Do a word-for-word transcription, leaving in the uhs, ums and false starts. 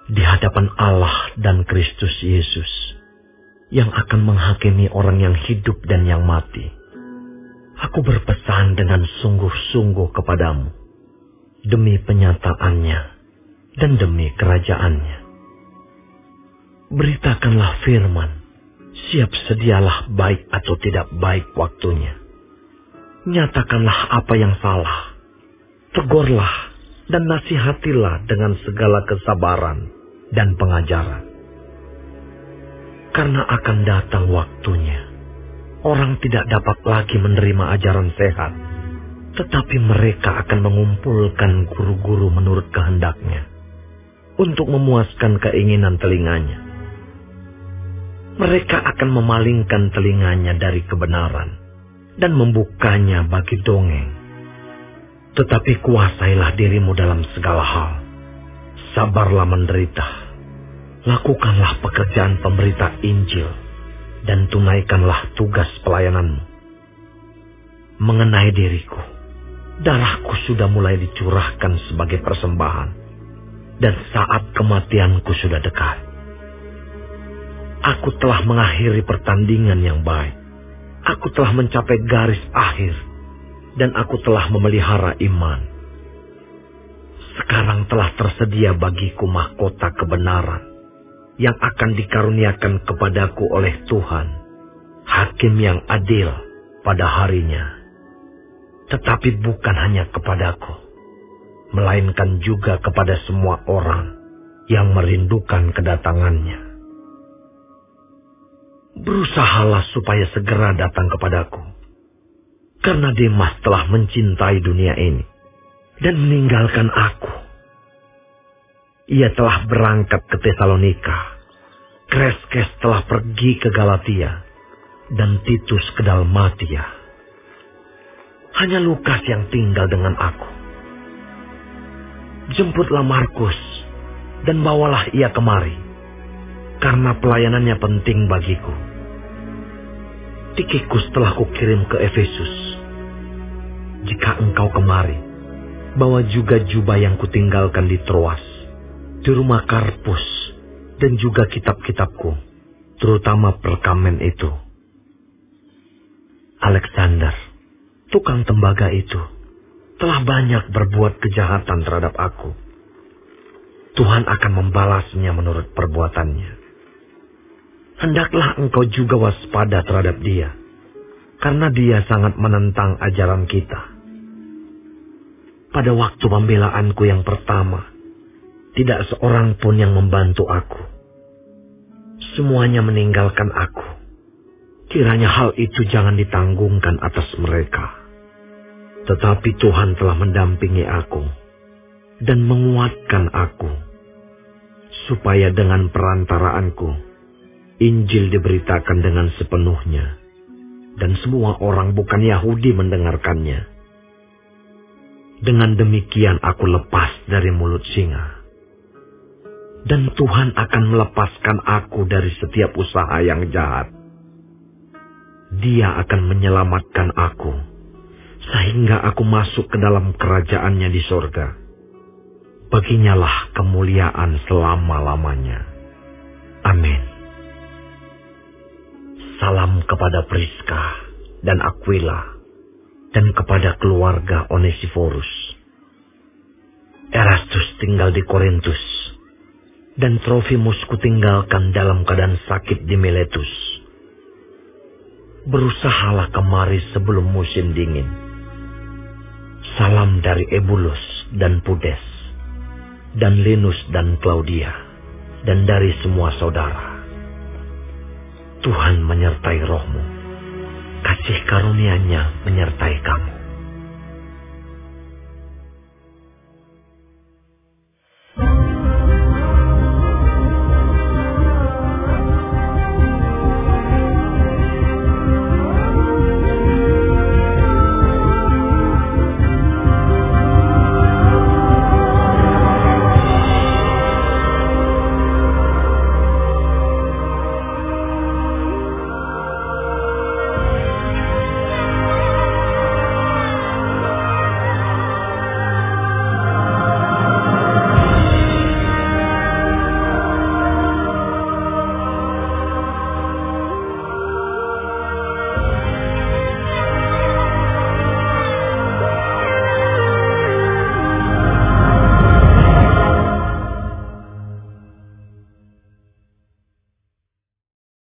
di hadapan Allah dan Kristus Yesus yang akan menghakimi orang yang hidup dan yang mati. Aku berpesan dengan sungguh-sungguh kepadamu demi penyataannya dan demi kerajaannya. Beritakanlah firman, siap sedialah baik atau tidak baik waktunya. Nyatakanlah apa yang salah, tegurlah dan nasihatilah dengan segala kesabaran dan pengajaran. Karena akan datang waktunya, orang tidak dapat lagi menerima ajaran sehat, tetapi mereka akan mengumpulkan guru-guru menurut kehendaknya untuk memuaskan keinginan telinganya. Mereka akan memalingkan telinganya dari kebenaran dan membukanya bagi dongeng. Tetapi kuasailah dirimu dalam segala hal. Sabarlah menderita. Lakukanlah pekerjaan pemberita Injil dan tunaikanlah tugas pelayananmu. Mengenai diriku, darahku sudah mulai dicurahkan sebagai persembahan dan saat kematianku sudah dekat. Aku telah mengakhiri pertandingan yang baik. Aku telah mencapai garis akhir dan aku telah memelihara iman. Sekarang telah tersedia bagiku mahkota kebenaran yang akan dikaruniakan kepadaku oleh Tuhan, Hakim yang adil pada harinya. Tetapi bukan hanya kepadaku, melainkan juga kepada semua orang yang merindukan kedatangannya. Berusahalah supaya segera datang kepadaku, karena Demas telah mencintai dunia ini dan meninggalkan aku. Ia telah berangkat ke Tesalonika, Kreskes telah pergi ke Galatia, dan Titus ke Dalmatia. Hanya Lukas yang tinggal dengan aku. Jemputlah Markus dan bawalah ia kemari, karena pelayanannya penting bagiku. Tikikus telah kukirim ke Efesus. Jika engkau kemari, bawa juga jubah yang kutinggalkan di Troas, di rumah Karpus, dan juga kitab-kitabku, terutama perkamen itu. Alexander, tukang tembaga itu, telah banyak berbuat kejahatan terhadap aku. Tuhan akan membalasnya menurut perbuatannya. Hendaklah engkau juga waspada terhadap dia, karena dia sangat menentang ajaran kita. Pada waktu pembelaanku yang pertama, tidak seorang pun yang membantu aku. Semuanya meninggalkan aku. Kiranya hal itu jangan ditanggungkan atas mereka. Tetapi Tuhan telah mendampingi aku dan menguatkan aku, supaya dengan perantaraanku Injil diberitakan dengan sepenuhnya, dan semua orang bukan Yahudi mendengarkannya. Dengan demikian aku lepas dari mulut singa. Dan Tuhan akan melepaskan aku dari setiap usaha yang jahat. Dia akan menyelamatkan aku, sehingga aku masuk ke dalam kerajaannya di sorga. Baginyalah kemuliaan selama-lamanya. Amin. Salam kepada Priska dan Aquila, dan kepada keluarga Onesiforus. Erastus tinggal di Korintus, dan Trofimus kutinggalkan dalam keadaan sakit di Miletus. Berusahalah kemari sebelum musim dingin. Salam dari Ebulus dan Pudes, dan Linus dan Claudia, dan dari semua saudara. Tuhan menyertai rohmu. Kasih karunia-Nya menyertai kamu.